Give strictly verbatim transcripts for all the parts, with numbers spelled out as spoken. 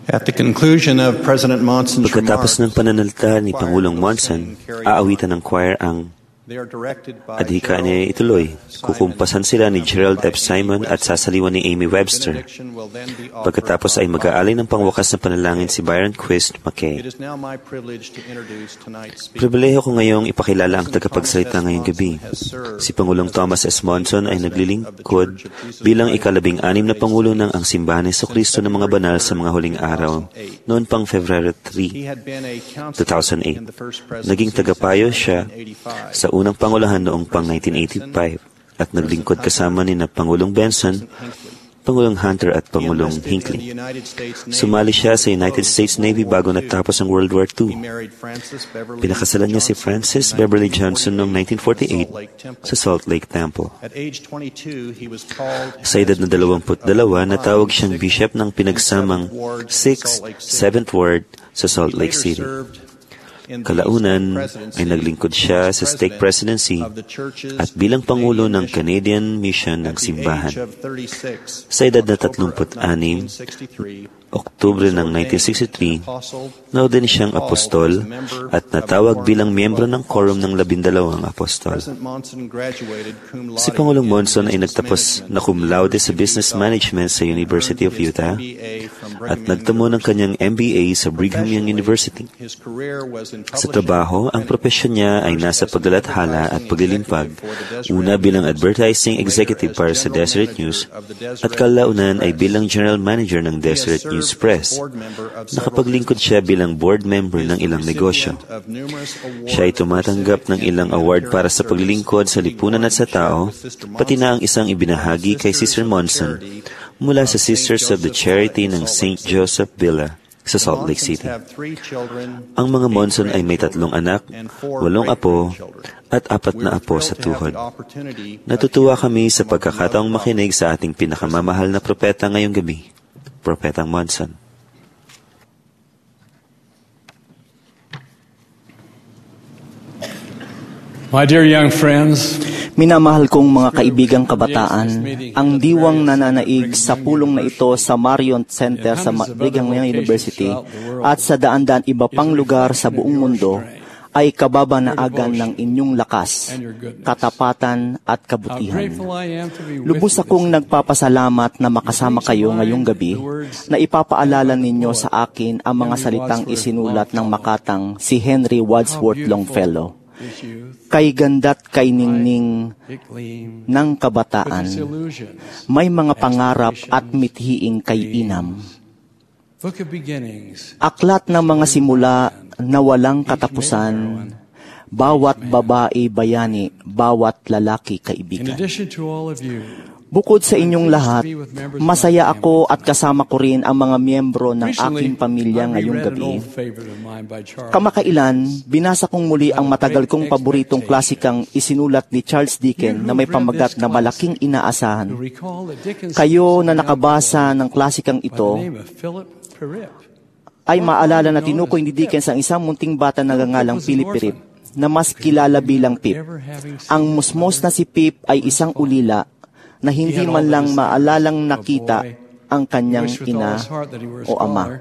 At the conclusion of President Monson's Pagkatapos ng pananalita ni Pangulong Monson, aawitan ng choir ang adhika niya ituloy. Kukumpasan sila ni Gerald F. Simon at sasaliwan ni Amy Webster. Pagkatapos ay mag-aalay ng pangwakas na panalangin si Byron Quist McKay. Pribileho ko ngayong ipakilala ang tagapagsalita ngayong gabi. Si Pangulong Thomas S. Monson ay naglilingkod bilang ikalabing anim na Pangulo ng ang Simbahan ni Jesucristo ng mga banal sa mga huling araw noon pang February three, two thousand eight. Naging tagapayo siya sa unang pangulahan noong pang nineteen eighty-five at naglingkod kasama ni na Pangulong Benson, Pangulong Hunter at Pangulong Hinckley. Sumali siya sa United States Navy bago natapos ang World War Two. Pinakasalan niya si Frances Beverly Johnson noong nineteen forty-eight sa Salt Lake Temple. Sa edad na dalawampu't dalawa, natawag siyang bishop ng pinagsamang sixth, seventh Ward sa Salt Lake City. Kalaunan ay naglingkod siya sa stake presidency at bilang Pangulo ng Canadian Mission ng Simbahan. Sa edad na tatlumput anim, Oktubre ng nineteen sixty-three, naudin siyang apostol at natawag bilang miyembro ng quorum ng labindalawang apostol. Si Pangulong Monson ay nagtapos na cum laude sa Business Management sa University of Utah at nagtamo ng kanyang M B A sa Brigham Young University. Sa trabaho, ang propesyon niya ay nasa paglalathala at paglilimpag, una bilang advertising executive para sa Deseret News at kalaunan ay bilang general manager ng Deseret News Press. Nakapaglingkod siya bilang board member ng ilang negosyo. Siya ay tumatanggap ng ilang award para sa paglilingkod sa lipunan at sa tao, pati na ang isang ibinahagi kay Sister Monson mula sa Sisters of the Charity ng Saint Joseph Villa sa Salt Lake City. Ang mga Monson ay may tatlong anak, walong apo, at apat na apo sa tuhod. Natutuwa kami sa pagkakataong makinig sa ating pinakamamahal na propeta ngayong gabi, Propetang Monson. My dear young friends, minamahal kong mga kaibigang kabataan, ang diwang nananaig sa pulong na ito sa Marion Center sa Brigham Young University at sa daan-daan iba pang lugar sa buong mundo ay kababanaagan ng inyong lakas, katapatan at kabutihan. Lubos akong nagpapasalamat na makasama kayo ngayong gabi na ipapaalala ninyo sa akin ang mga salitang isinulat ng makatang si Henry Wadsworth Longfellow. Kay ganda't kay ningning ng kabataan, may mga pangarap at mithiing kay inam. Aklat ng mga simula na walang katapusan, bawat babae bayani, bawat lalaki kaibigan. Bukod sa inyong lahat, masaya ako at kasama ko rin ang mga miyembro ng aking pamilya ngayong gabi. Kamakailan, binasa kong muli ang matagal kong paboritong klasikang isinulat ni Charles Dickens na may pamagat na Malaking Inaasahan. Kayo na nakabasa ng klasikang ito, ay maalala na tinukoy ni Dickens ang isang munting bata na nagangalang Philip Pirip, na mas kilala bilang Pip. Ang musmos na si Pip ay isang ulila na hindi man lang maalalang nakita ang kanyang ina o ama.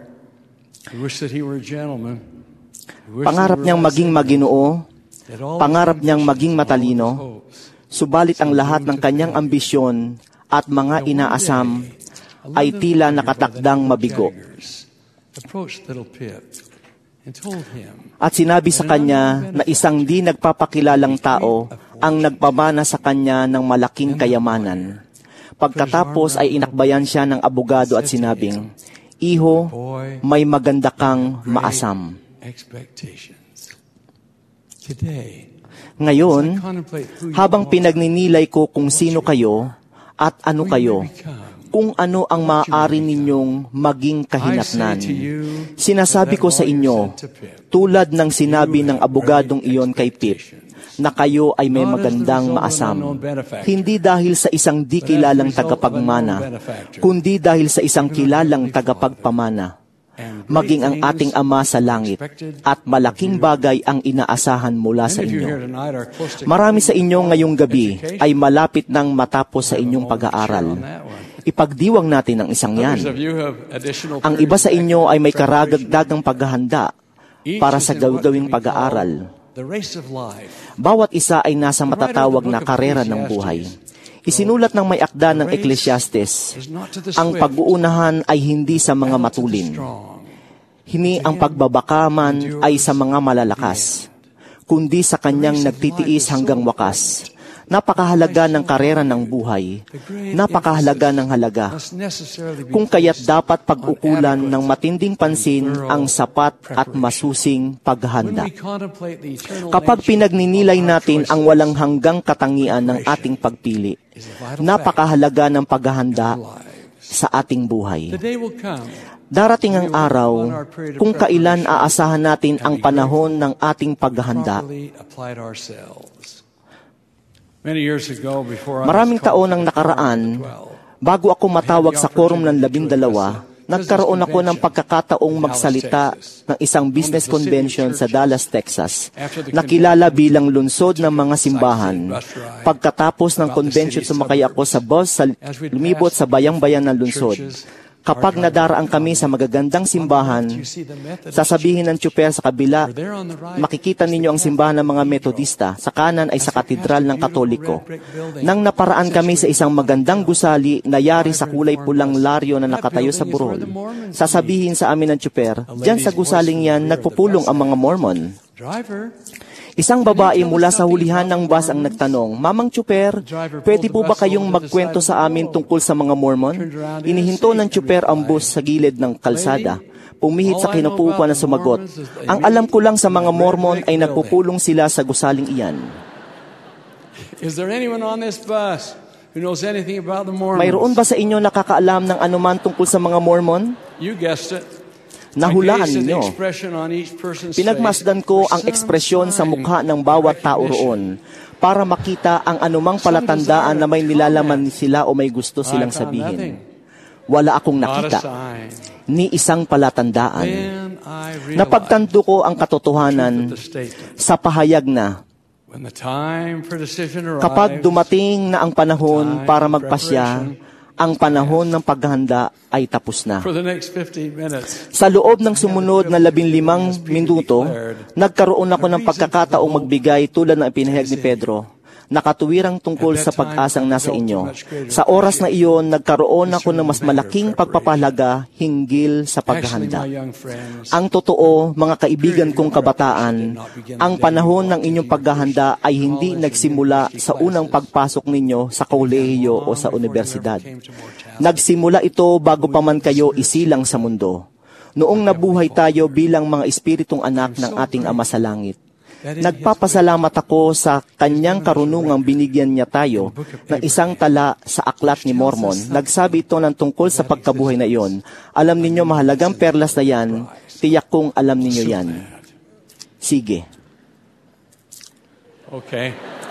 Pangarap niyang maging maginoo, pangarap niyang maging matalino, subalit ang lahat ng kanyang ambisyon at mga inaasam ay tila nakatakdang mabigo. At sinabi sa kanya na isang di nagpapakilalang tao ang nagpamana sa kanya ng malaking kayamanan. Pagkatapos ay inakbayan siya ng abogado at sinabing, "Iho, may maganda kang maasam." Ngayon, habang pinagninilay ko kung sino kayo at ano kayo, kung ano ang maaari ninyong maging kahinatnan, sinasabi ko sa inyo, tulad ng sinabi ng abogadong iyon kay Pip, na kayo ay may magandang maasam. Hindi dahil sa isang di kilalang tagapagmana, kundi dahil sa isang kilalang tagapagpamana. maging ang ating Ama sa langit, at malaking bagay ang inaasahan mula sa inyo. Marami sa inyo ngayong gabi ay malapit nang matapos sa inyong pag-aaral. Ipagdiwang natin ang isang yan. Ang iba sa inyo ay may karagdagang paghahanda para sa gagawing pag-aaral. Bawat isa ay nasa matatawag na karera ng buhay. Isinulat ng may akda ng Ecclesiastes, ang pag-uunahan ay hindi sa mga matulin. Hini ang pagbabakaman ay sa mga malalakas, kundi sa kanyang nagtitiis hanggang wakas. Napakahalaga ng karera ng buhay. Napakahalaga ng halaga. Kung kaya't dapat pag-ukulan ng matinding pansin ang sapat at masusing paghahanda. Kapag pinagninilay natin ang walang hanggang katangian ng ating pagpili, napakahalaga ng paghahanda sa ating buhay. Darating ang araw kung kailan aasahan natin ang panahon ng ating paghahanda. Maraming taon ang nakaraan, bago ako matawag sa quorum ng labindalawa, nagkaroon ako ng pagkakataong magsalita ng isang business convention sa Dallas, Texas, nakilala bilang lungsod ng mga simbahan. Pagkatapos ng convention, sumakay ako sa bus sa lumibot sa bayang-bayan ng lungsod. Kapag nadaraan kami sa magagandang simbahan, sasabihin ng tsuper sa kabila, makikita ninyo ang simbahan ng mga Metodista, sa kanan ay sa katedral ng Katoliko. Nang naparaan kami sa isang magandang gusali na yari sa kulay pulang laryo na nakatayo sa burol, sasabihin sa amin ng tsuper, diyan sa gusaling yan, nagpupulong ang mga Mormon. Isang babae mula sa hulihan ng bus ang nagtanong, Mamang Tsuper, pwede po ba kayong magkwento sa amin tungkol sa mga Mormon? Inihinto ng Tsuper ang bus sa gilid ng kalsada. Pumihit sa kinupuan na sumagot, ang alam ko lang sa mga Mormon ay nagpupulong sila sa gusaling iyan. Mayroon ba sa inyo nakakaalam ng anuman tungkol sa mga Mormon? You guessed it. Nahulaan ninyo. Pinagmasdan ko ang ekspresyon sa mukha ng bawat tao roon para makita ang anumang palatandaan na may nilalaman sila o may gusto silang sabihin. Wala akong nakita, ni isang palatandaan. Napagtanto ko ang katotohanan sa pahayag na kapag dumating na ang panahon para magpasya, ang panahon ng paghahanda ay tapos na. Sa loob ng sumunod na labinlimang minuto, nagkaroon ako ng pagkakataong magbigay tulad ng ipinahayag ni Pedro, nakatuwirang tungkol sa pag-asang nasa inyo. Sa oras na iyon, nagkaroon ako ng mas malaking pagpapahalaga hinggil sa paghahanda. Ang totoo, mga kaibigan kong kabataan, ang panahon ng inyong paghahanda ay hindi nagsimula sa unang pagpasok ninyo sa kolehiyo o sa universidad. Nagsimula ito bago pa man kayo isilang sa mundo. Noong nabuhay tayo bilang mga espiritong anak ng ating Ama sa Langit. Nagpapasalamat ako sa kanyang karunungang binigyan niya tayo ng isang tala sa Aklat ni Mormon. Nagsabi ito ng tungkol sa pagkabuhay na iyon. Alam ninyo, mahalagang perlas na yan, tiyak kong alam ninyo yan. Sige. Okay.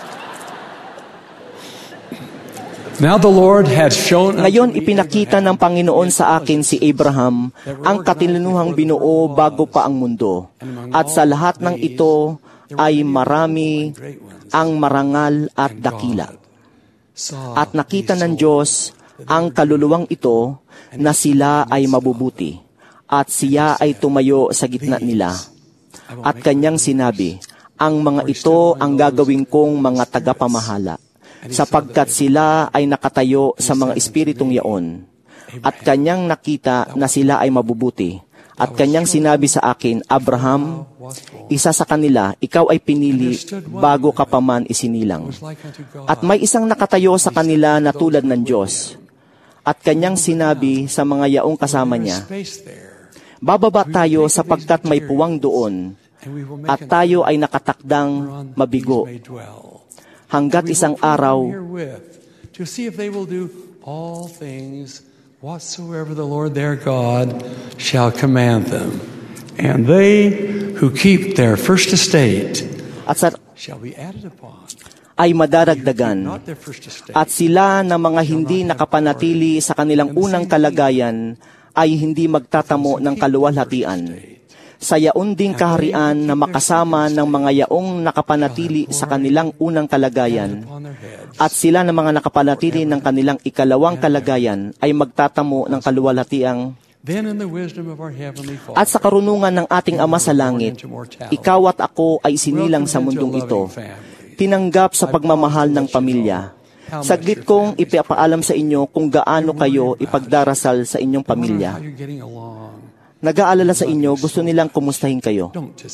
Now the Lord had shown Ngayon, ipinakita ng Panginoon sa akin si Abraham ang katilinuhang binuo bago pa ang mundo. At sa lahat ng ito ay marami ang marangal at dakila. At nakita ng Diyos ang kaluluwang ito na sila ay mabubuti. At siya ay tumayo sa gitna nila. At kanyang sinabi, ang mga ito ang gagawin kong mga tagapamahala, sapagkat sila ay nakatayo sa mga espiritong yaon. At kanyang nakita na sila ay mabubuti. At kanyang sinabi sa akin, Abraham, isa sa kanila, ikaw ay pinili bago ka pa man isinilang. At may isang nakatayo sa kanila na tulad ng Diyos. At kanyang sinabi sa mga yaong kasama niya, bababa tayo sapagkat may puwang doon, at tayo ay nakatakdang mabigo. Hanggat isang araw, to see if they will do all things whatsoever the Lord their God shall command them. And they who keep their first estate at sa, shall be added upon. Ay madaragdagan. At sila na mga hindi nakapanatili sa kanilang unang kalagayan ay hindi magtatamo ng kaluwalhatian. Sa yaon ding kaharian na makasama ng mga yaong nakapanatili sa kanilang unang kalagayan, at sila ng mga nakapanatili ng kanilang ikalawang kalagayan ay magtatamo ng kaluwalhatiang. At sa karunungan ng ating Ama sa langit, ikaw at ako ay sinilang sa mundong ito, tinanggap sa pagmamahal ng pamilya. Saglit kong ipapaalam sa inyo kung gaano kayo ipagdarasal sa inyong pamilya. Nag-aalala sa inyo, gusto nilang kumustahin kayo.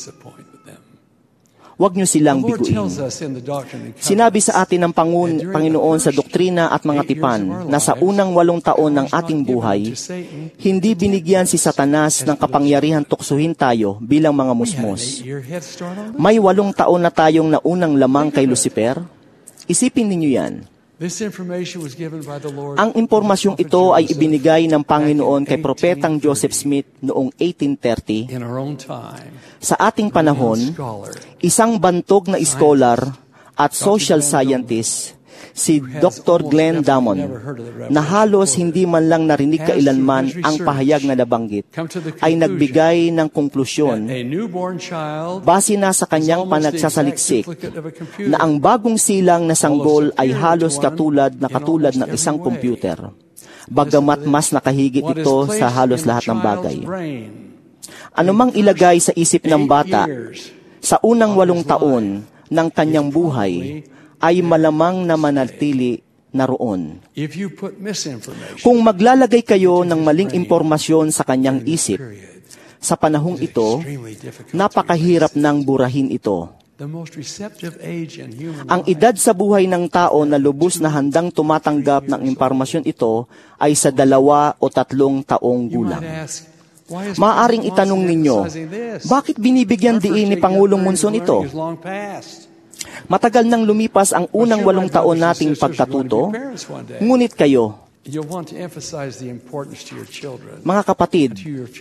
Huwag niyo silang biguin. Sinabi sa atin ng Pangun, Panginoon sa doktrina at mga tipan na sa unang walong taon ng ating buhay, hindi binigyan si Satanas ng kapangyarihan tuksuhin tayo bilang mga musmos. May walong taon na tayong naunang lamang kay Lucifer. Isipin ninyo yan. Ang impormasyong ito ay ibinigay ng Panginoon kay Propetang Joseph Smith noong eighteen thirty. Sa ating panahon, isang bantog na scholar at social scientist, si Doctor Glenn Damon, na halos hindi man lang narinig kailanman ang pahayag na nabanggit, ay nagbigay ng konklusyon base na sa kanyang panagsasaliksik na ang bagong silang na sanggol ay halos katulad na katulad ng isang computer, bagamat mas nakahigit ito sa halos lahat ng bagay. Anumang ilagay sa isip ng bata sa unang walong taon ng kanyang buhay ay malamang na manatili naroon. Kung maglalagay kayo ng maling impormasyon sa kanyang isip, sa panahong ito, napakahirap ng burahin ito. Ang edad sa buhay ng tao na lubos na handang tumatanggap ng impormasyon ito ay sa dalawa o tatlong taong gulang. Maaring itanong ninyo, bakit binibigyan diin ni Pangulong Monson ito? Matagal nang lumipas ang unang walong taon nating pagkatuto, ngunit kayo, mga kapatid,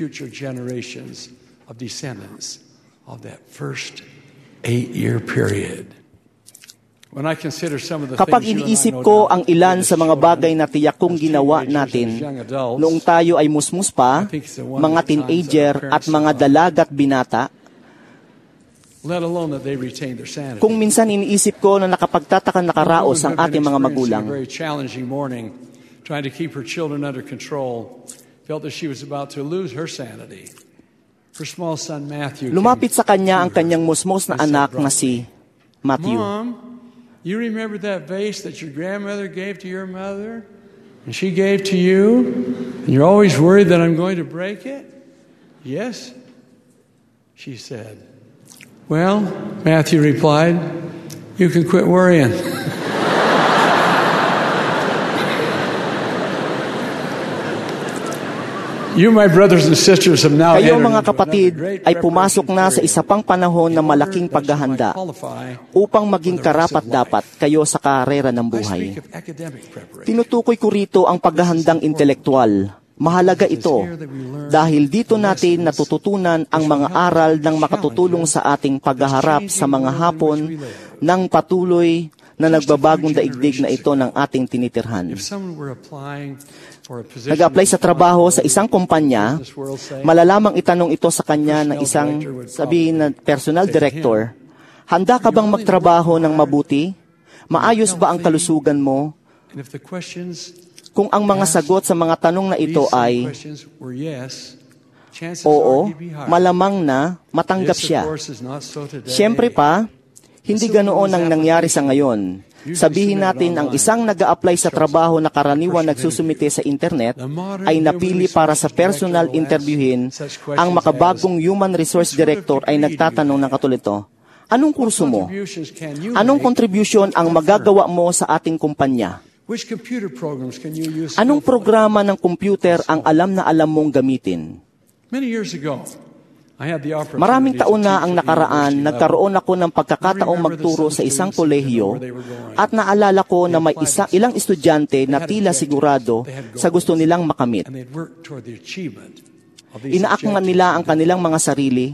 kapag iniisip ko ang ilan sa mga bagay na tiyak kong ginawa natin noong tayo ay musmus pa, mga teenager at mga dalagat binata, kung minsan iniisip ko na nakapagtataka nakaraos ang ating mga magulang, lumapit sa kanya ang kanyang musmos na anak na si Matthew. You remember that vase that your grandmother gave to your mother? And she gave to you? And you're always worried that I'm going to break it? Yes, she said. Well, Matthew replied, you can quit worrying. You, my brothers and sisters, have now Kayo mga kapatid ay pumasok na sa isa pang panahon na malaking paghahanda upang maging karapat-dapat kayo sa karera ng buhay. Tinutukoy ko rito ang paghahandang intelektual. Mahalaga ito dahil dito natin natututunan ang mga aral ng makatutulong sa ating paghaharap sa mga hapon ng patuloy na nagbabagong daigdig na ito ng ating tinitirhan. Nag-apply sa trabaho sa isang kumpanya, malalamang itanong ito sa kanya ng isang, sabihin na personal director, handa ka bang magtrabaho ng mabuti? Maayos ba ang kalusugan mo? Kung ang mga sagot sa mga tanong na ito ay oo, malamang na matanggap siya. Siyempre pa, hindi ganoon ang nangyari sa ngayon. Sabihin natin ang isang nag-a-apply sa trabaho na karaniwan nagsusumite sa internet ay napili para sa personal interviewin, ang makabagong human resource director ay nagtatanong ng katulad ito, anong kurso mo? Anong contribution ang magagawa mo sa ating kumpanya? Anong programa ng computer ang alam na alam mong gamitin? Maraming taon na ang nakaraan, nagkaroon ako ng pagkakataong magturo sa isang kolehiyo at naalala ko na may isa, ilang estudyante na tila sigurado sa gusto nilang makamit. Inaakman nila ang kanilang mga sarili.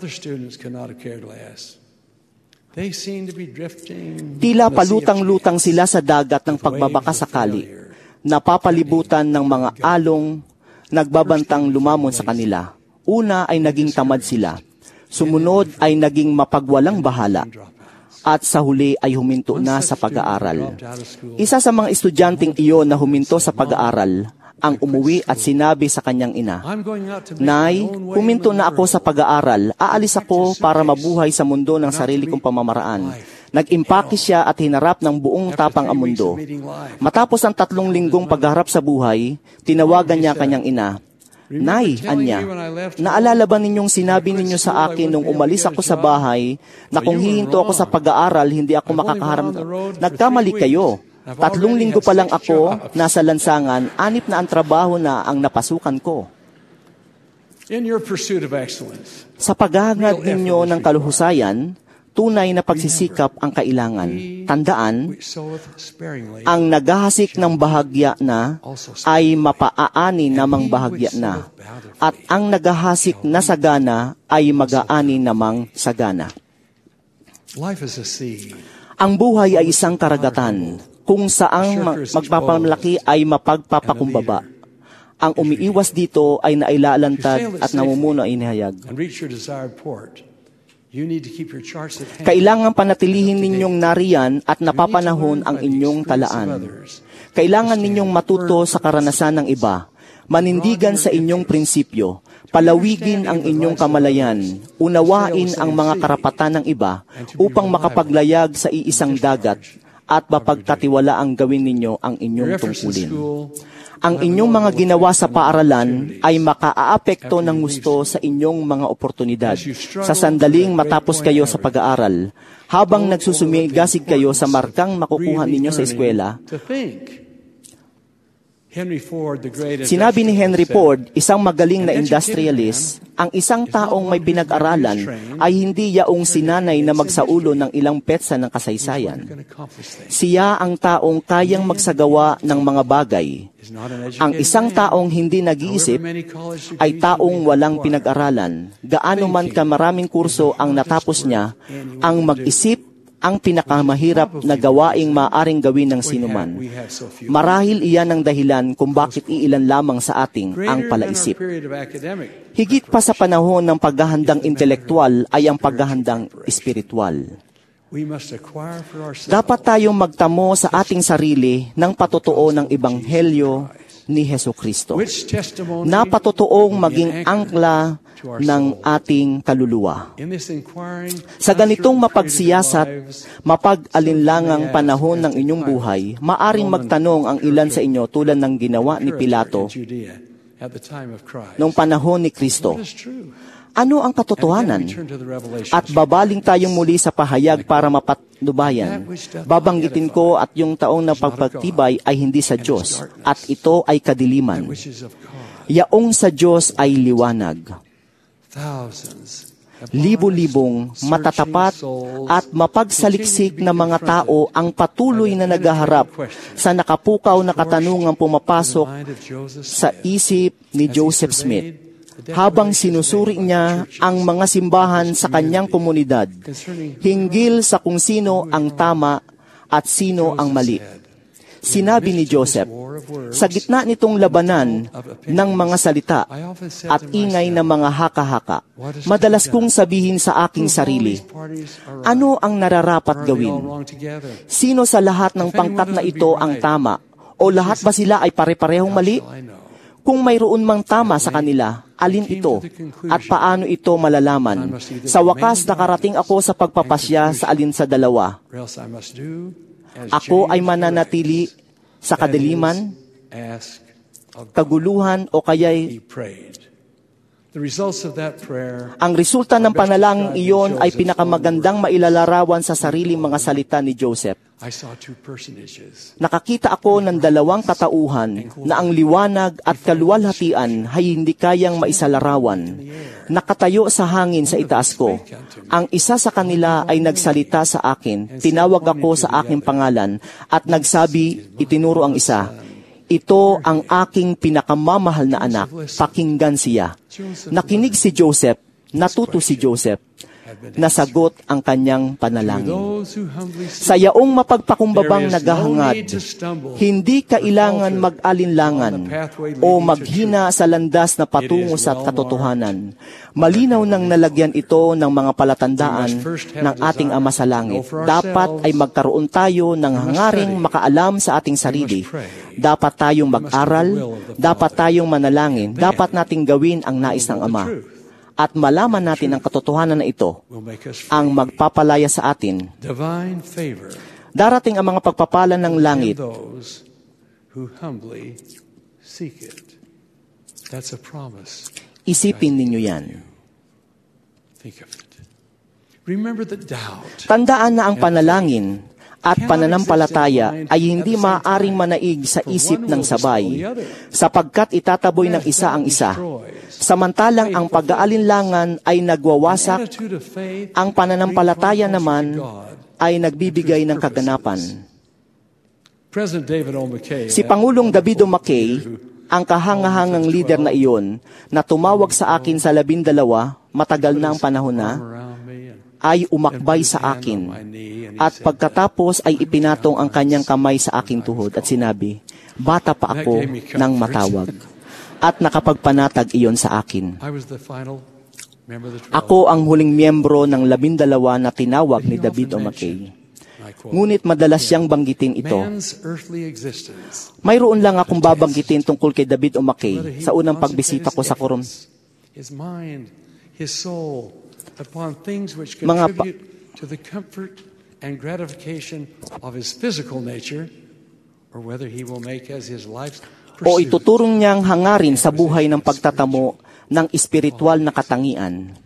Tila palutang-lutang sila sa dagat ng pagbabaka sakali, napapalibutan ng mga along nagbabantang lumamon sa kanila. Una ay naging tamad sila. Sumunod ay naging mapagwalang bahala. At sa huli ay huminto na sa pag-aaral. Isa sa mga estudyanteng iyon na huminto sa pag-aaral, ang umuwi at sinabi sa kanyang ina, "Nay, huminto na ako sa pag-aaral. Aalis ako para mabuhay sa mundo ng sarili kong pamamaraan." Nag-impake siya at hinarap ng buong tapang ang mundo. Matapos ang tatlong linggong pagharap sa buhay, tinawagan niya kanyang ina. "Nay," anya, "naalala ba ninyong sinabi ninyo sa akin nung umalis ako sa bahay na kung hihinto ako sa pag-aaral, hindi ako makakaharap? Nagkamali kayo. Tatlong linggo pa lang ako nasa lansangan, anip na ang trabaho na ang napasukan ko." Sa paghahangad ninyo ng kaluhusayan, tunay na pagsisikap ang kailangan. Tandaan, ang naghahasik ng bahagya na ay mapaaani namang bahagya na, at ang naghahasik na sagana ay mag-aani namang sagana. Ang buhay ay isang karagatan kung saang magpapamalaki ay mapagpapakumbaba. Ang umiiwas dito ay nailalantad at namumuno ay inihayag. Kailangan panatilihin ninyong nariyan at napapanahon ang inyong talaan. Kailangan ninyong matuto sa karanasan ng iba, manindigan sa inyong prinsipyo, palawigin ang inyong kamalayan, unawain ang mga karapatan ng iba upang makapaglayag sa iisang dagat at mapagkatiwala ang gawin ninyo ang inyong tungkulin. Ang inyong mga ginawa sa paaralan ay makaaapekto ng gusto sa inyong mga oportunidad sa sandaling matapos kayo sa pag-aaral, habang nagsusumigasig kayo sa markang makukuha ninyo sa eskwela. Sinabi ni Henry Ford, isang magaling na industrialist, ang isang taong may pinag-aralan ay hindi yaong sinanay na magsaulo ng ilang petsa ng kasaysayan. Siya ang taong kayang magsagawa ng mga bagay. Ang isang taong hindi nag-iisip ay taong walang pinag-aralan. Gaano man kamaraming kurso ang natapos niya, ang mag-isip ang pinakamahirap na gawaing maaaring gawin ng sinuman. Marahil iyan ang dahilan kung bakit iilan lamang sa ating ang palaisip. Higit pa sa panahon ng paghahandang intelektual ay ang paghahandang espiritual. Dapat tayong magtamo sa ating sarili ng patotoo ng Ebanghelyo ni Hesukristo, na patotoong maging angkla ng ating kaluluwa. Sa ganitong mapagsiyasat, mapag-alinlangang panahon ng inyong buhay, maaring magtanong ang ilan sa inyo tulad ng ginawa ni Pilato noong panahon ni Kristo. Ano ang katotohanan? At babaling tayong muli sa pahayag para mapatnubayan. Babanggitin ko at yung taong na pagpagtibay ay hindi sa Diyos, at ito ay kadiliman. Yaong sa Diyos ay liwanag. Libo-libong matatapat at mapagsaliksik na mga tao ang patuloy na naghaharap sa nakapukaw na katanungang pumapasok sa isip ni Joseph Smith habang sinusuri niya ang mga simbahan sa kanyang komunidad hinggil sa kung sino ang tama at sino ang mali. Sinabi ni Joseph, sa gitna nitong labanan ng mga salita at ingay ng mga haka-haka, madalas kong sabihin sa aking sarili, ano ang nararapat gawin? Sino sa lahat ng pangkat na ito ang tama? O lahat ba sila ay pare-parehong mali? Kung mayroon mang tama sa kanila, alin ito? At paano ito malalaman? Sa wakas, nakarating ako sa pagpapasya sa alin sa dalawa. Ako ay mananatili sa kadiliman, kaguluhan, o kaya'y ang resulta ng panalangin iyon ay pinakamagandang mailalarawan sa sariling mga salita ni Joseph. Nakakita ako ng dalawang katauhan na ang liwanag at kaluwalhatian ay hindi kayang maisalarawan. Nakatayo sa hangin sa itaas ko. Ang isa sa kanila ay nagsalita sa akin, tinawag ako sa aking pangalan, at nagsabi, itinuro ang isa, ito ang aking pinakamamahal na anak, pakinggan siya. Nakinig si Joseph, Natuto si Joseph. Nasagot ang kanyang panalangin. Sa yaong mapagpakumbabang naghahangad, hindi kailangan mag-alinlangan o maghina sa landas na patungo sa katotohanan. Malinaw nang nalagyan ito ng mga palatandaan ng ating Ama sa Langit. Dapat ay magkaroon tayo ng hangaring makaalam sa ating sarili. Dapat tayong mag-aral, dapat tayong manalangin, dapat nating gawin ang nais ng Ama. At malaman natin ang katotohanan na ito, ang magpapalaya sa atin. Darating ang mga pagpapala ng langit. Isipin ninyo yan. Tandaan na ang panalangin at pananampalataya ay hindi maaaring manaig sa isip ng sabay, sapagkat itataboy ng isa ang isa. Samantalang ang pag-aalinlangan ay nagwawasak, ang pananampalataya naman ay nagbibigay ng kaganapan. Si Pangulong David O. McKay, ang kahangahangang leader na iyon, na tumawag sa akin sa labindalawa, matagal na ang panahon na, ay umakbay sa akin. At pagkatapos ay ipinatong ang kanyang kamay sa aking tuhod at sinabi, bata pa ako nang matawag. At nakapagpanatag iyon sa akin. Ako ang huling miyembro ng labindalawa na tinawag ni David O. McKay. Ngunit madalas siyang banggitin ito. Mayroon lang akong babanggitin tungkol kay David O. McKay sa unang pagbisita ko sa Coron. Mga pa- to the comfort and gratification of his physical nature, or whether he will make as his life's pursuit. O ituturong niyang hangarin sa buhay ng pagtatamo ng espiritual na katangian.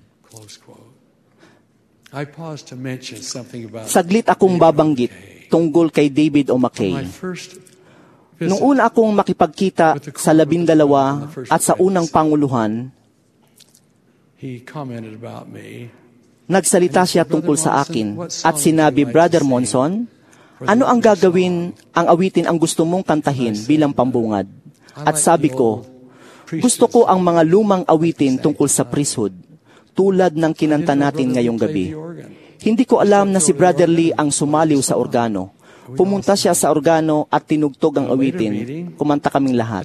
Saglit akong babanggit tungkol kay David O. McKay. Nung una akong makipagkita sa labindalawa at sa unang panguluhan, nagsalita siya tungkol sa akin at sinabi, Brother Monson, ano ang gagawin, ang awitin ang gusto mong kantahin bilang pambungad? At sabi ko, gusto ko ang mga lumang awitin tungkol sa priesthood, tulad ng kinanta natin ngayong gabi. Hindi ko alam na si Brother Lee ang sumaliw sa organo. Pumunta siya sa organo at tinugtog ang awitin. Kumanta kaming lahat.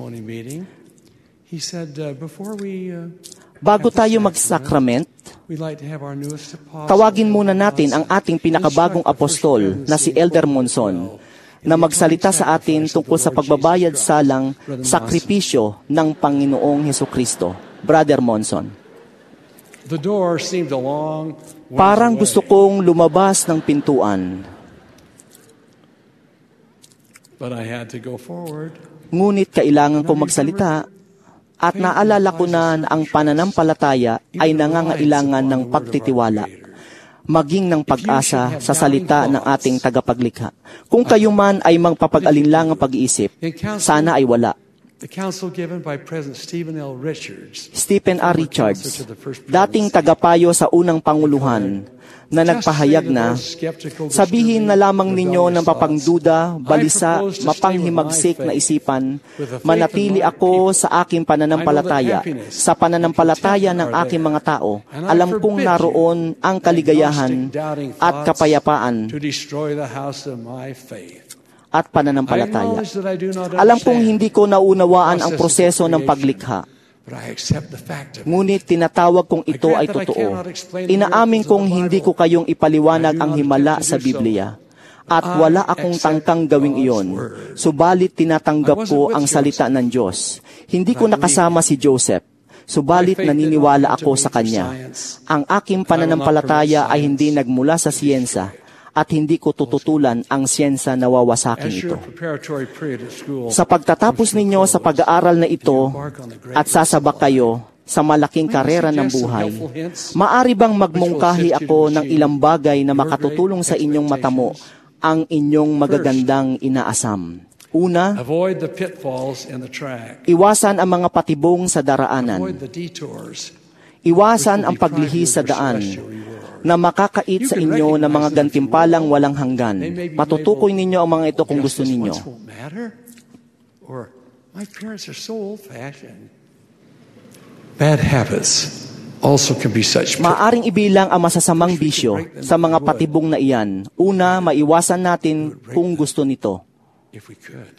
Bago tayo mag-sacrament, tawagin muna natin ang ating pinakabagong apostol na si Elder Monson na magsalita sa atin tungkol sa pagbabayad salang sakripisyo ng Panginoong Hesukristo. Brother Monson. Parang gusto kong lumabas ng pintuan. Ngunit kailangan kong magsalita. At naalala ko na ang pananampalataya ay nangangailangan ng pagtitiwala, maging ng pag-asa sa salita ng ating tagapaglikha. Kung kayo man ay magpapag-alinlangang pag-iisip, sana ay wala. Stephen R. Richards, dating tagapayo sa unang panguluhan, na nagpahayag na, sabihin na lamang ninyo ng papangduda, balisa, mapanghimagsik na isipan, manatili ako sa aking pananampalataya, sa pananampalataya ng aking mga tao. Alam kong naroon ang kaligayahan at kapayapaan at pananampalataya. Alam kong hindi ko naunawaan ang proseso ng paglikha. Ngunit tinatawag kong ito ay totoo. Inaamin kong hindi ko kayong ipaliwanag ang himala sa Biblia. At wala akong tangkang gawing iyon. Subalit tinatanggap ko ang salita ng Diyos. Hindi ko nakasama si Joseph. Subalit naniniwala ako sa Kanya. Ang aking pananampalataya ay hindi nagmula sa siyensa. At hindi ko tututulan ang siyensa na wawasakin ito. Sa pagtatapos ninyo sa pag-aaral na ito at sasabak kayo sa malaking karera ng buhay, maari bang magmungkahi ako ng ilang bagay na makatutulong sa inyong matamo ang inyong magagandang inaasam? Una, iwasan ang mga patibong sa daraanan. Iwasan ang paglihis sa daan na makakait sa inyo ng mga gantimpalang walang hanggan. Patutukoy ninyo ang mga ito kung gusto ninyo. Bad habits also can be such. Maaring ibilang ang masasamang bisyo sa mga patibong na iyan. Una, maiwasan natin kung gusto nito. If we could.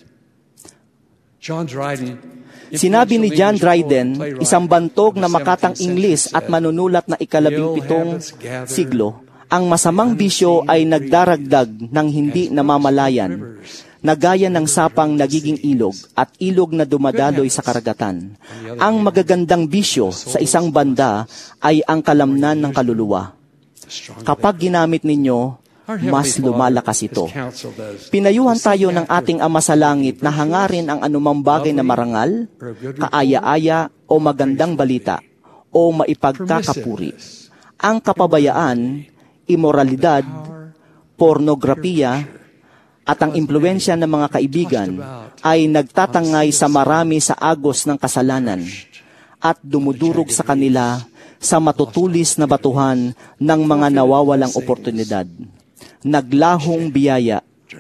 John Dryden, Sinabi ni John Dryden, isang bantog na makatang Ingles at manunulat na ikalabing pitong siglo, ang masamang bisyo ay nagdaragdag ng hindi namamalayan, na gaya ng sapang nagiging ilog at ilog na dumadaloy sa karagatan. Ang magagandang bisyo sa isang banda ay ang kalamnan ng kaluluwa. Kapag ginamit ninyo, mas lumalakas ito. Pinayuhan tayo ng ating Ama sa Langit na hangarin ang anumang bagay na marangal, kaaya-aya o magandang balita o maipagkakapuri. Ang kapabayaan, imoralidad, pornografiya, at ang impluensya ng mga kaibigan ay nagtatangay sa marami sa agos ng kasalanan at dumudurog sa kanila sa matutulis na batuhan ng mga nawawalang oportunidad, naglahong biyaya,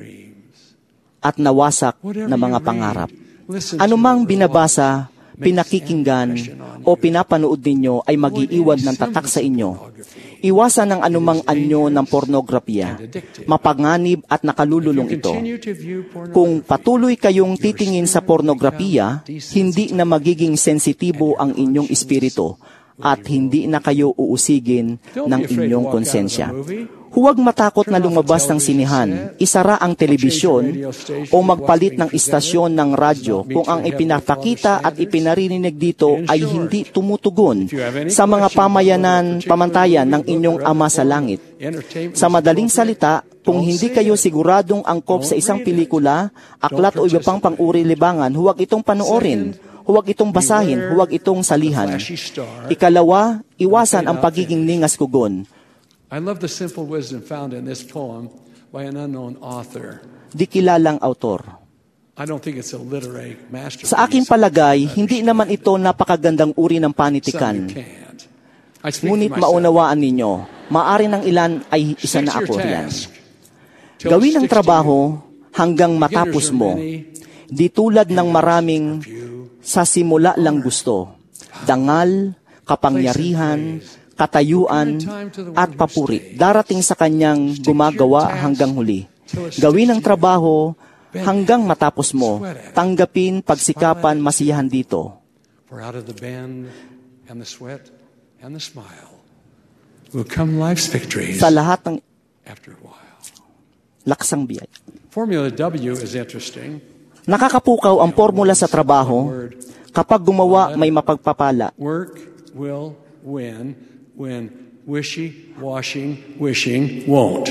at nawasak na mga pangarap. Anumang binabasa, pinakikinggan, o pinapanood ninyo ay mag-iiwan ng tatak sa inyo. Iwasan ang anumang anyo ng pornografiya, mapanganib at nakalululong ito. Kung patuloy kayong titingin sa pornografiya, hindi na magiging sensitibo ang inyong espiritu at hindi na kayo uusigin ng inyong konsensya. Huwag matakot na lumabas ng sinihan, isara ang telebisyon o magpalit ng istasyon ng radyo kung ang ipinapakita at ipinaririnig dito ay hindi tumutugon sa mga pamayanan, pamantayan ng inyong Ama sa Langit. Sa madaling salita, kung hindi kayo siguradong angkop sa isang pelikula, aklat o iba pang pang-uri libangan, huwag itong panoorin. Huwag itong basahin, huwag itong salihan. Ikalawa, iwasan ang pagiging ningas kugon. I love the simple wisdom found in this poem by an unknown author. Di kilalang autor. I don't think it's a literary masterpiece. Sa aking palagay, hindi naman ito napakagandang uri ng panitikan. Ngunit maunawaan ninyo, maaari ng ilan ay isa na ako riyan. Gawin ang trabaho hanggang matapos mo, di tulad ng maraming sa simula lang gusto, dangal, kapangyarihan, katayuan, at papuri. Darating sa kanyang gumagawa hanggang huli. Gawin ang trabaho hanggang matapos mo. Tanggapin, pagsikapan, masiyahan dito. For out of the bend and the sweat and the smile will come life's victories Sa lahat ng after a while. laksang biyay. Formula W is interesting. Nakakapukaw ang formula sa trabaho. Kapag gumawa, may mapagpapala. Work will win when wishy-washing wishing won't.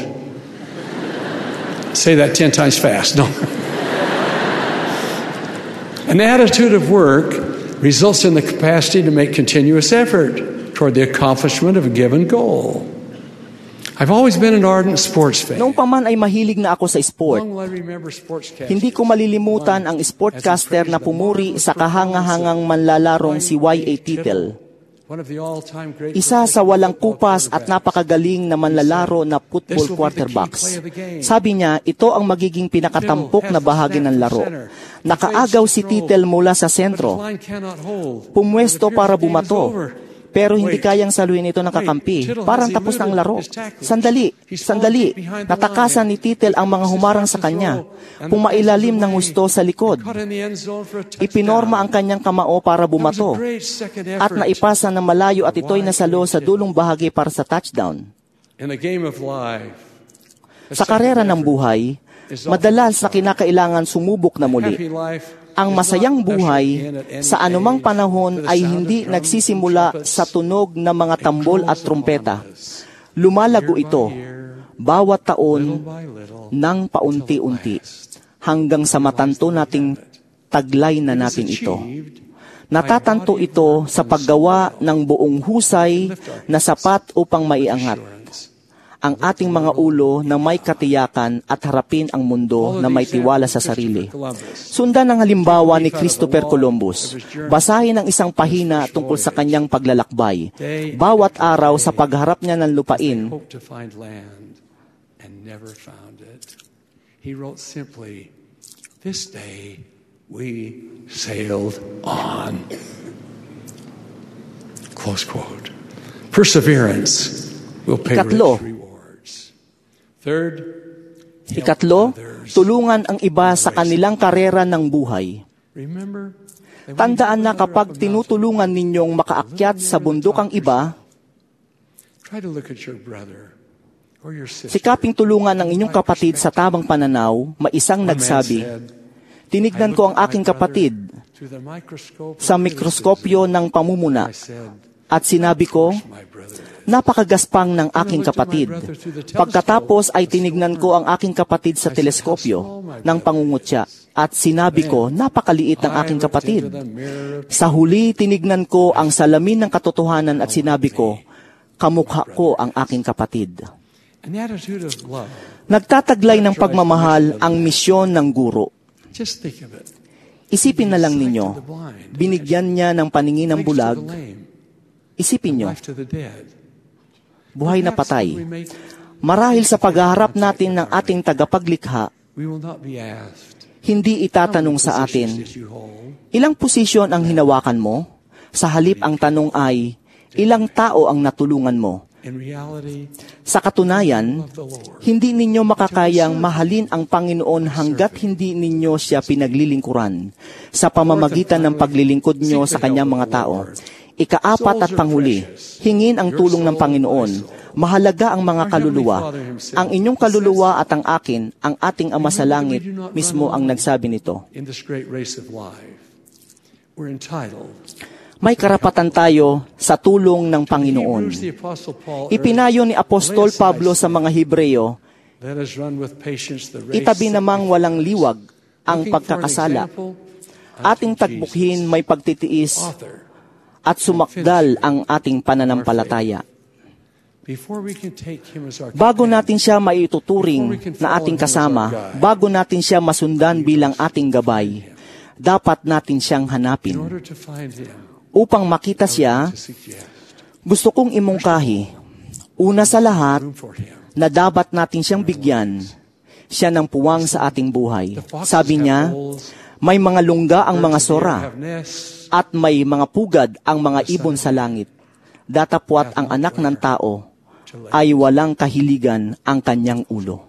Say that ten times fast. No. An attitude of work results in the capacity to make continuous effort toward the accomplishment of a given goal. I've always been an ardent sports fan. Noong pa man ay mahilig na ako sa sport. Long will I remember sportscasters. Hindi ko malilimutan ang sportcaster na pumuri sa kahangahangang manlalarong si Y A Tittle. One of the all-time great Isa sa walang kupas at napakagaling na manlalaro na football quarterbacks. Sabi niya, ito ang magiging pinakatampok na bahagi ng laro. Nakaagaw si Tittle mula sa sentro. Pumwesto para bumato. Pero hindi kayang saluhin ito ng kakampi. Parang tapos ng laro. Sandali, sandali. Natakasan ni Tittle ang mga humarang sa kanya. Pumailalim ng husto sa likod. Ipinorma ang kanyang kamao para bumato. At naipasa ng malayo at ito'y nasalo sa dulong bahagi para sa touchdown. Sa karera ng buhay, madalas na kinakailangan sumubok na muli. Ang masayang buhay sa anumang panahon ay hindi nagsisimula sa tunog ng mga tambol at trumpeta. Lumalago ito bawat taon ng paunti-unti hanggang sa matanto nating taglay na natin ito. Natatanto ito sa paggawa ng buong husay na sapat upang maiangat ang ating mga ulo na may katiyakan at harapin ang mundo na may tiwala sa sarili. Sundan ang halimbawa ni Christopher Columbus. Basahin ang isang pahina tungkol sa kanyang paglalakbay. Bawat araw sa pagharap niya ng lupain, he wrote simply, "This day we sailed on." Close quote. Perseverance will pay Ikatlo. rich rewards. Third, Ikatlo, tulungan ang iba sa kanilang karera ng buhay. remember that when Tandaan you na go kapag up a mountain, tinutulungan ninyong makaakyat sa bundok ang iba, try to look at your brother or your sister. sikaping tulungan ang inyong kapatid sa tamang pananaw, maisang One man nagsabi, said, tinignan "I ko ang looked at aking my brother kapatid through the microscope of sa mikroskopyo ng criticism. pamumuna I said, at sinabi ko, my brother. napakagaspang ng aking kapatid. Pagkatapos ay tinignan ko ang aking kapatid sa teleskopyo ng pangungutya at sinabi ko, napakaliit ng aking kapatid. Sa huli, tinignan ko ang salamin ng katotohanan at sinabi ko, kamukha ko ang aking kapatid. An attitude of love. Nagtataglay ng pagmamahal ang misyon ng guro. Just think of it. Isipin na lang ninyo, binigyan niya ng paningin ng Legs to bulag. the lame, Isipin nyo, life to the dead. buhay na Perhaps patay. when we make- Marahil sa paghaharap natin ng ating tagapaglikha, we will not be asked, hindi itatanong "How sa many atin, positions did you hold?" ilang posisyon ang hinawakan mo? Sa halip ang tanong ay, ilang tao ang natulungan mo? In reality, Sa katunayan, love the Lord. hindi ninyo makakayang mahalin ang Panginoon hanggat hindi ninyo siya pinaglilingkuran sa pamamagitan ng paglilingkod nyo sa kanyang mga tao. Ikaapat at panghuli, hingin ang tulong ng Panginoon. Mahalaga ang mga kaluluwa. Ang inyong kaluluwa at ang akin, ang ating Ama sa Langit, mismo ang nagsabi nito. In this great race of life, we're entitled. May karapatan tayo sa tulong ng Panginoon. Hebrews, the Apostle Paul Ipinayo ni Apostol Pablo sa mga Hebreo, Let us run with patience the race itabi that namang we- walang liwag ang Looking for an pagkakasala. example Ating unto tagbuhin Jesus, may pagtitiis author. at sumakdal ang ating pananampalataya. Before we can take him as our Bago companion, natin siya maituturing na ating kasama, bago natin siya masundan bilang ating gabay, dapat natin siyang in hanapin. order to find him, Upang makita siya, to suggest gusto kong imungkahi, una sa lahat, room for him. na dapat natin siyang bigyan, siya ng puwang sa ating buhay. Sabi niya, may mga lungga ang mga sora, Have nests, at may mga pugad ang mga ibon sa langit. Datapwat ang anak ng tao ay walang kahiligan ang kanyang ulo.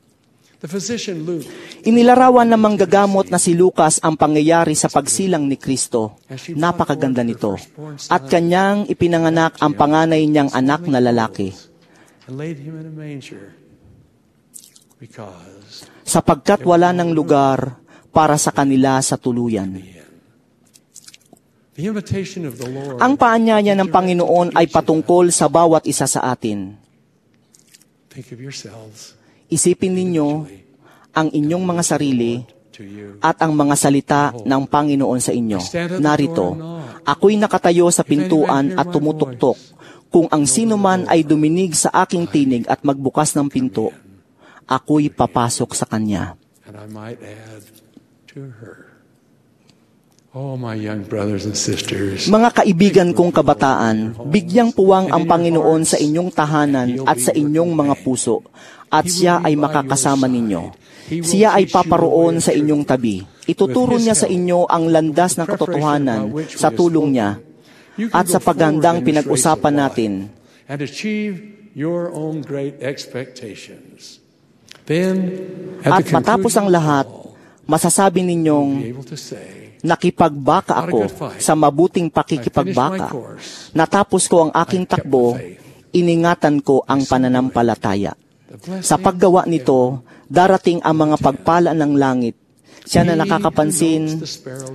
the physician Luke, Inilarawan ng manggagamot na si Lucas ang pangyayari sa pagsilang ni Kristo. Napakaganda nito. At kanyang ipinanganak ang panganay niyang anak na lalaki. and laid him in a manger, because Sapagkat wala ng lugar para sa kanila sa tuluyan. the invitation of the Lord. Ang paanyaya ng Panginoon ay patungkol sa bawat isa sa atin. Think of yourselves Isipin ninyo ang inyong mga sarili to you. at ang mga salita ng Panginoon sa inyo. Narito, ako'y nakatayo sa pintuan at tumutuktok. Kung ang sino man ay duminig sa aking tinig at magbukas ng pinto, ako'y papasok sa kanya. And I might add to her. Oh, my young brothers and sisters. Mga kaibigan kong kabataan, bigyang puwang ang Panginoon sa inyong tahanan at sa inyong mga puso, at siya ay makakasama ninyo. Siya ay paparoon sa inyong tabi. Ituturo niya sa inyo ang landas ng katotohanan sa tulong niya at sa pagandang pinag-usapan natin. And achieve your own great expectations. Then, at At the matapos ang conclusion lahat, of all, masasabi be ninyong, able to say, nakipagbaka ako sa mabuting pakikipagbaka. Natapos ko ang aking takbo, iningatan ko ang pananampalataya. Sa paggawa nito, darating ang mga pagpala ng langit. Siya na nakakapansin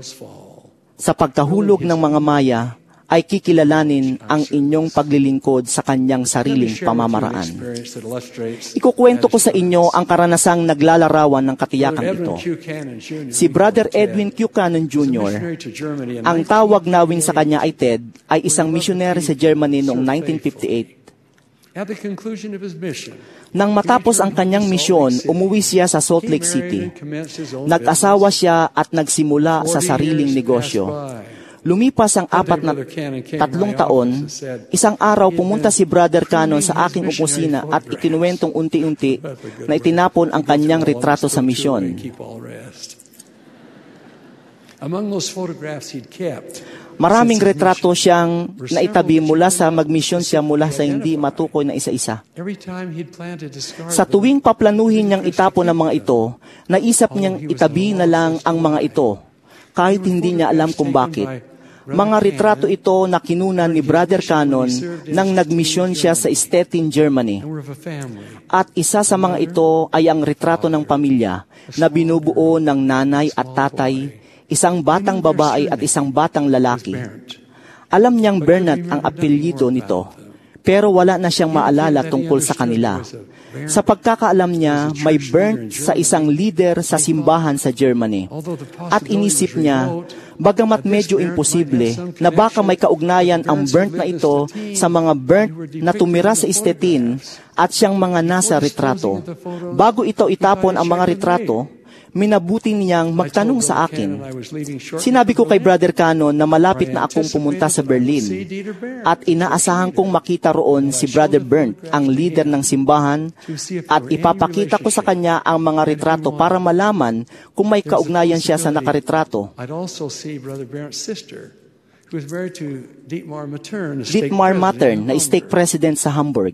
sa pagkahulog ng mga maya ay kikilalanin ang inyong paglilingkod sa kanyang sariling pamamaraan. Ikukwento ko sa inyo ang karanasang naglalarawan ng katiyakan ito. Si Brother Edwin Buchanan Junior, ang tawag nawin sa kanya ay Ted, ay isang missionary sa Germany noong nineteen fifty-eight. At the conclusion of his mission, Nang matapos ang kanyang misyon, umuwi siya sa Salt Lake City. Nag-asawa siya at nagsimula sa sariling negosyo. Lumipas ang apat na tatlong taon, isang araw pumunta si Brother Cannon sa aking opisina at ikinuwentong unti-unti na itinapon ang kanyang retrato sa misyon. Among those photographs he'd kept, Maraming retrato siyang naitabi mula sa magmisyon siya mula sa hindi matukoy na isa-isa. Sa tuwing paplanuhin niyang itapon ang mga ito, naisip niyang itabi na lang ang mga ito, kahit hindi niya alam kung bakit. Mga retrato ito na kinunan ni Brother Cannon nang nagmisyon siya sa Stettin, Germany. At isa sa mga ito ay ang retrato ng pamilya na binubuo ng nanay at tatay, isang batang babae at isang batang lalaki. Alam niyang Bernard ang apelyido nito, pero wala na siyang maalala tungkol sa kanila. Sa pagkakaalam niya, may Bernd sa isang leader sa simbahan sa Germany. At inisip niya, bagamat medyo imposible, na baka may kaugnayan ang Bernd na ito sa mga Bernd na tumira sa Stettin at siyang mga nasa retrato. Bago ito itapon ang mga retrato, minabuti niyang magtanong sa akin. Sinabi ko kay Brother Cannon na malapit na akong pumunta sa Berlin at inaasahan kong makita roon si Brother Bernd, ang leader ng simbahan, at ipapakita ko sa kanya ang mga retrato para malaman kung may kaugnayan siya sa nakaretrato. Dietmar Mattern, na stake president sa Hamburg.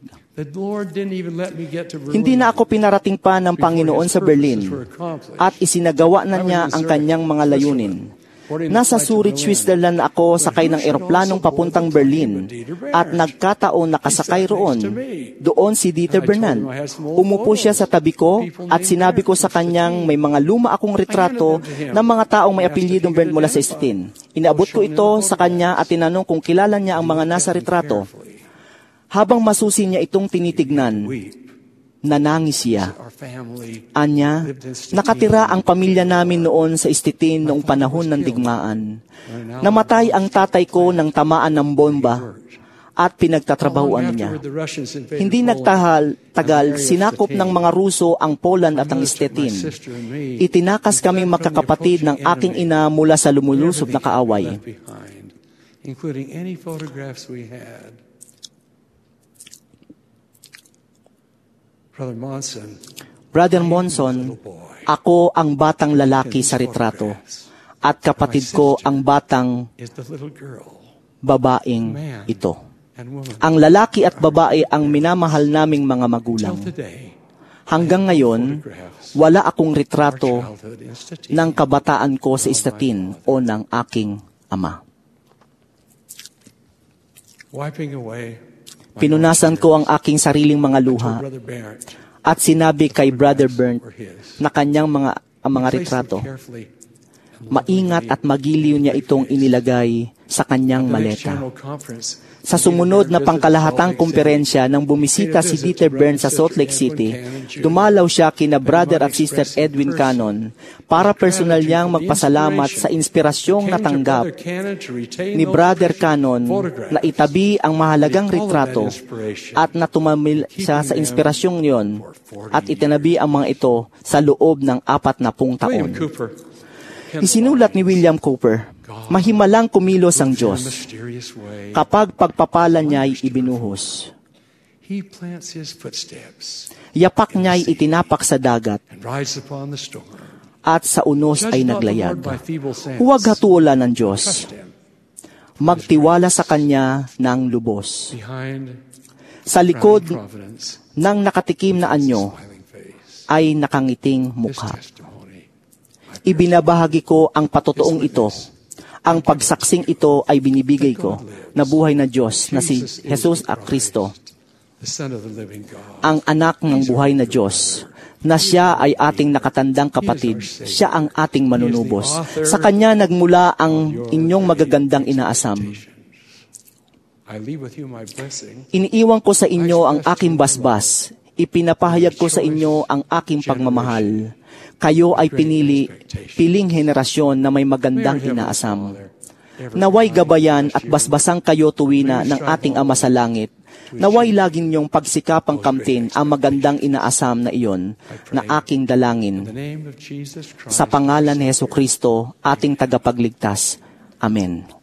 Hindi na ako pinarating pa ng Panginoon sa Berlin at isinagawa na niya ang kanyang mga layunin. Nasa Zurich, Switzerland ako sakay ng eroplanong papuntang Berlin at nagkataon nakasakay roon. Doon si Dieter Bernard. Umupo siya sa tabi ko at sinabi ko sa kanyang may mga luma akong retrato ng mga taong may apelyidong Bernd mula sa Stettin. Inaabot ko ito sa kanya at tinanong kung kilala niya ang mga nasa retrato. Habang masusi niya itong tinitignan, nanangis siya. Anya, nakatira ang pamilya namin noon sa Stettin noong panahon ng digmaan. Namatay ang tatay ko ng tamaan ng bomba at pinagtatrabahuan niya. Hindi nagtagal, sinakop ng mga Ruso ang Poland at ang Stettin. Itinakas kaming magkakapatid ng aking ina mula sa lumulusob na kaaway. Including any photographs we had. Brother Monson, Brother Monson, ako ang batang lalaki sa retrato at kapatid ko ang batang babaeng ito. Ang lalaki at babae ang minamahal naming mga magulang. Hanggang ngayon, wala akong retrato ng kabataan ko sa Stettin o ng aking ama. Pinunasan ko ang aking sariling mga luha at sinabi kay Brother Bernd na kanyang mga, ang mga retrato. Maingat at magiliw niya itong inilagay sa kanyang maleta. Sa sumunod na pangkalahatang kumperensya nang bumisita si Dieter Bernd sa Salt Lake City, dumalaw siya kina Brother at Sister Edwin Cannon para personal niyang magpasalamat sa inspirasyong natanggap ni Brother Cannon na itabi ang mahalagang retrato at natumamil siya sa inspirasyong niyon at itinabi ang mga ito sa loob ng apat na pung taon. Isinulat ni William Cooper, mahimalang kumilos ang Diyos kapag pagpapala niya'y ibinuhos. Yapak niya'y itinapak sa dagat at sa unos ay naglayag. Huwag hatulan ng Diyos. Magtiwala sa Kanya ng lubos. Sa likod ng nakatikim na anyo ay nakangiting mukha. Ibinabahagi ko ang patotoong ito. Ang pagsaksing ito ay binibigay ko na buhay na Diyos na si Jesus at Kristo, ang anak ng buhay na Diyos, na siya ay ating nakatandang kapatid, siya ang ating manunubos. Sa Kanya nagmula ang inyong magagandang inaasam. Iniiwan ko sa inyo ang aking basbas, ipinapahayag ko sa inyo ang aking pagmamahal. Kayo ay pinili, piling henerasyon na may magandang inaasam. Naway gabayan at basbasang kayo tuwina ng ating Ama sa langit. Naway laging niyong pagsikapang kamtin ang magandang inaasam na iyon na aking dalangin. Sa pangalan ni Jesu Kristo, ating tagapagligtas. Amen.